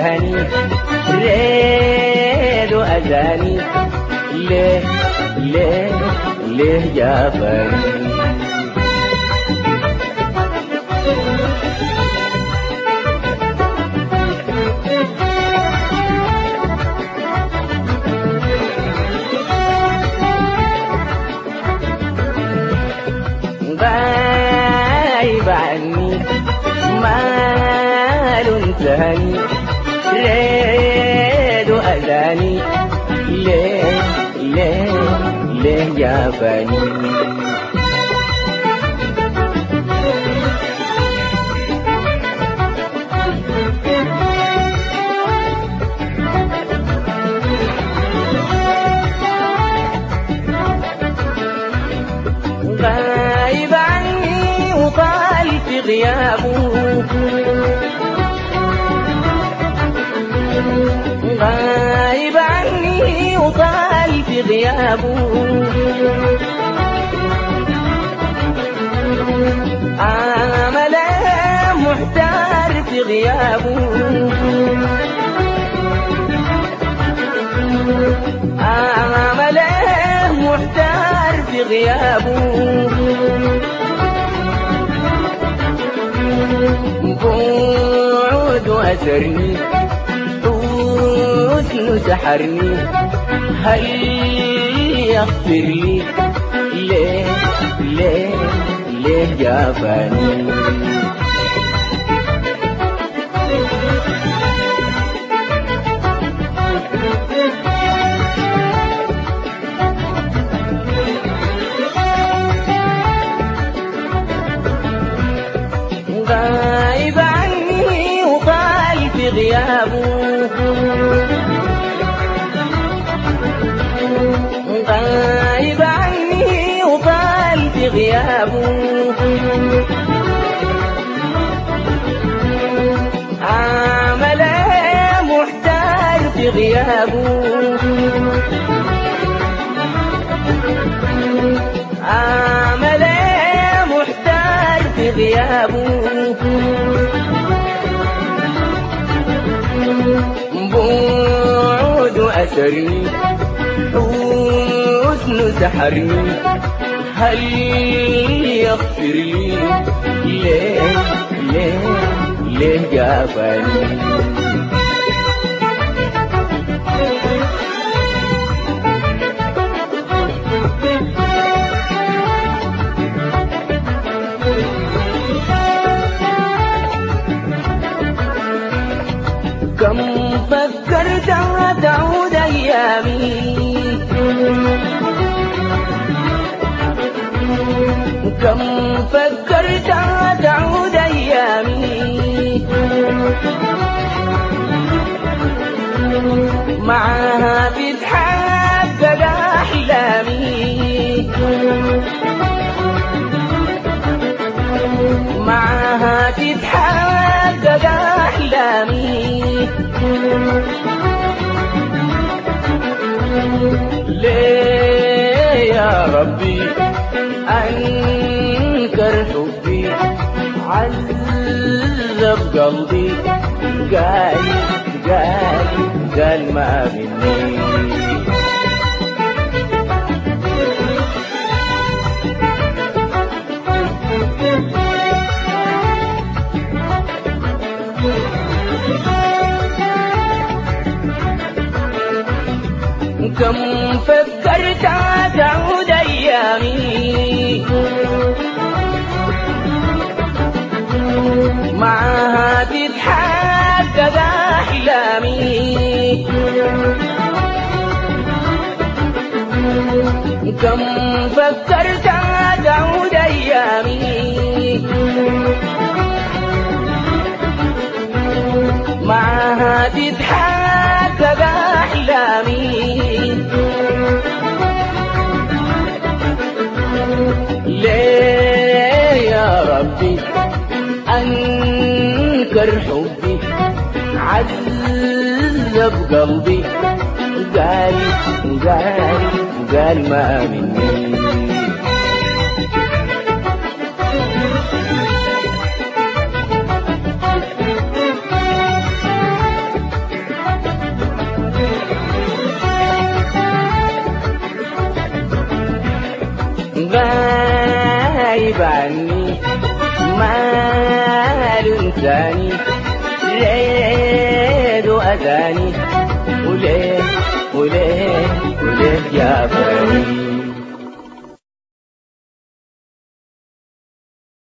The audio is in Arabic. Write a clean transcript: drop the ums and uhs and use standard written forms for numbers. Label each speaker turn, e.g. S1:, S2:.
S1: انتهني ريد وأذاني ليه ليه ليه جافاني غايب عني مال انتهني ريد وأذاني ليه ليه ليه جافاني غايب عني وطال في غيابه غايب عني وطال في غيابه عمله محتار في غيابه عمله محتار في غيابه بعد أسرني حسن سحرني هل يغفر لي ليه ليه ليه جافاني غايب عني وطال في غيابه غايب عني وطال في غيابه عمله محتار في غيابه عمله محتار في غيابه بعد أسرني حسن سحرني هل يغفر لي ليه ليه ليه جافاني كم فكرت تعود أيامي كم فكرت تعود أيامي معها تتحقق أحلامي معها تتحقق أحلامي ليه يا ربي أنكر حبي عذب قلبي قال ما مني كم فكرت تعود أيامي معها تتحقق أحلامي كم فكرت تعود أيامي معها تتحقق أحلامي ليه يا ربي أنكر حبي عذب قلبي قال ما مني أذاني ريد أذاني وليه وليه وليه يا فريد